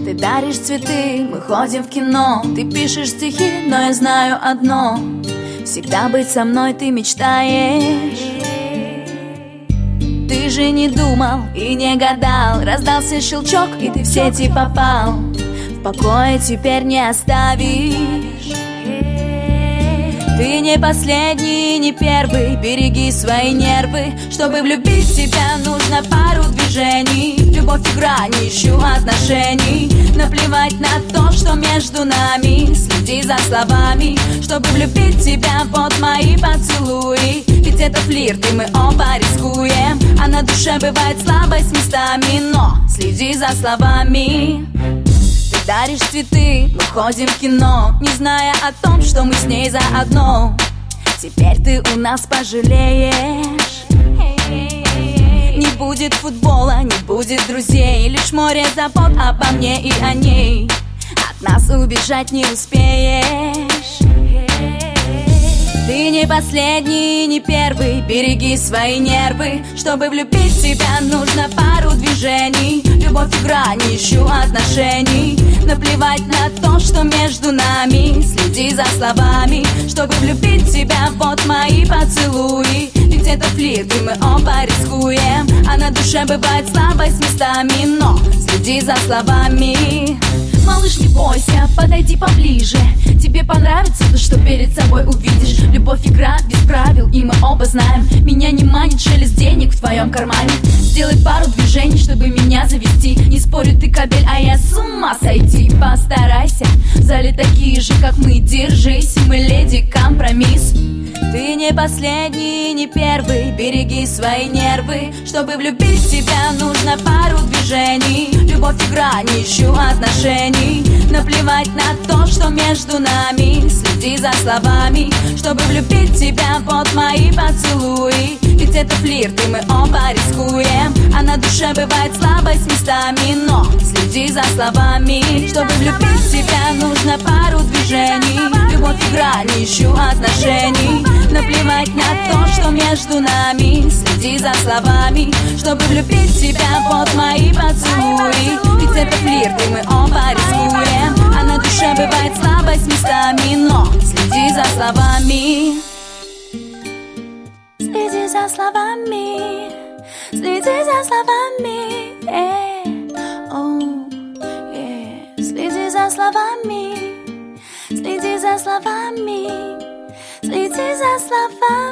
Ты даришь цветы, мы ходим в кино. Ты пишешь стихи, но я знаю одно: всегда быть со мной ты мечтаешь. Ты же не думал и не гадал, раздался щелчок, и ты в сети попал. В покое теперь не оставишь. Ты не последний, не первый, береги свои нервы. Чтобы влюбить в тебя, нужно пару движений. Любовь игра, не ищу отношений. Наплевать на то, что между нами. Следи за словами. Чтобы влюбить в тебя, вот мои поцелуи. Ведь это флирт, и мы оба рискуем. А на душе бывает слабость местами, но следи за словами. Ты даришь цветы, мы ходим в кино, не зная о том, что мы с ней заодно. Теперь ты у нас пожалеешь. Не будет футбола, не будет друзей, лишь море забот обо мне и о ней. От нас убежать не успеешь. Ты не последний, не первый, береги свои нервы. Чтобы влюбить в тебя, нужно пару движений. Любовь игра, не ищу отношений. Наплевать на то, что между нами. Следи за словами. Чтобы влюбить в тебя, вот мои поцелуи. Ведь это флирт, и мы оба рискуем. А на душе бывает слабость местами, но следи за словами. Малыш, не бойся, подойди поближе. Тебе понравится то, что перед собой увидишь. Любовь игра без правил, и мы оба знаем. Меня не манит шелест денег в твоем кармане. Сделай пару движений, чтобы меня завести. Не спорю, ты кабель, а я с ума сойти. Постарайся, в зале такие же, как мы, держись. Мы леди компромисс. Ты не последний, не первый, береги свои нервы. Чтобы влюбить в тебя, нужно пару движений. Любовь игра, не ищу отношений. Наплевать на то, что между нами. Следи за словами. Чтобы влюбить в тебя, вот мои поцелуи. Ведь это флирт, и мы оба рискуем. А на душе бывает слабость местами, но следи за словами. Чтобы влюбить в тебя, нужно пару движений. Любовь игра, не ищу отношений. Наплевать на то, что между нами. Следи за словами. Чтобы влюбить в тебя, вот мои поцелуи. Ведь это флирт, и мы оба рискуем. А на душе бывает слабость местами, но следи за словами. Следи за словами. Следи за словами. Следи за словами. Следи за словами. Следи за словами.